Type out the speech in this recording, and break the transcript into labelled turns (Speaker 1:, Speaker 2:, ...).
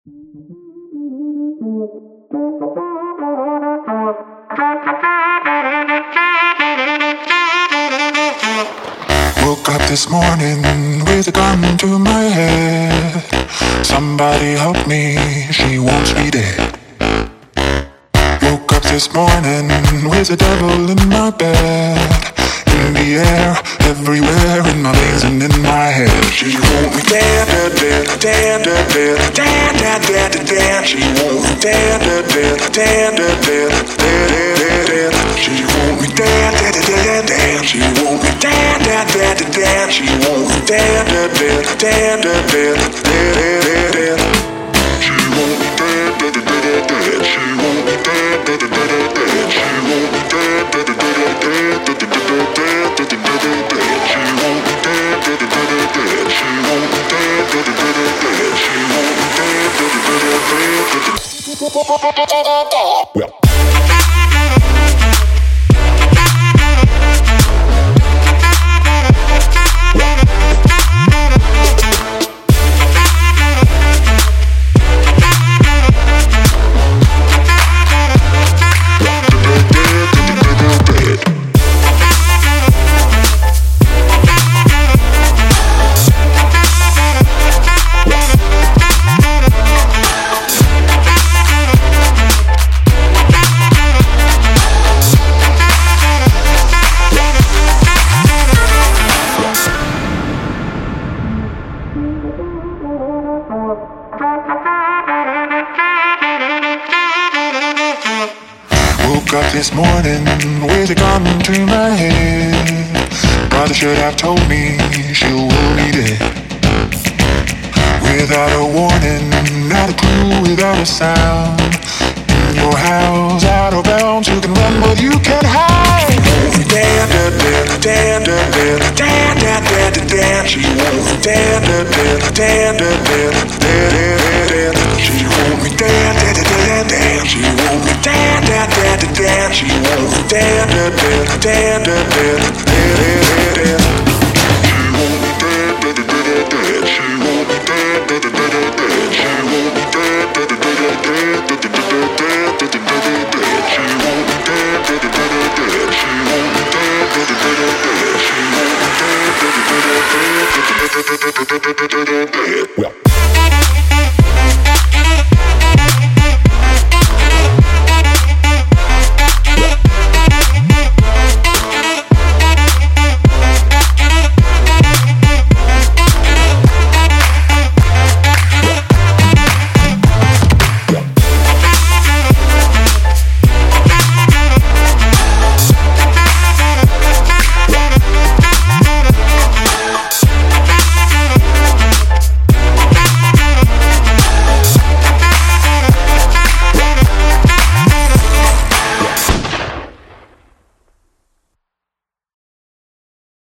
Speaker 1: Woke up this morning with a gun to my head. Somebody help me, she wants me dead. Woke up this morning with the devil in my bed. In the air, everywhere, in my veins and in my head. She wants me dead, dead, dead, dead, dead, dead, dead, dead, dead. She wants me dead, dead, dead, dead, dead, dead, dead, dead. She wants me dead, dead, dead, dead. She wants me dead, dead, dead, dead. She wants me dead, dead, dead, dead, dead, dead, dead. She wants me dead, dead, dead, dead. She wants me dead, dead, dead, dead. She wants me dead, dead, dead, dead, dead, dead, dead. Well. Woke up this morning with a gun to my head. Brother should have told me she will be dead. Without a warning, not a clue, without a sound. In your house, out of bounds, you can run but you can't hide. Dead, dead, dead, dead, dead, dead, dead, dead, dead. She wants dead, dead, dead, dead, dead, dead, dead.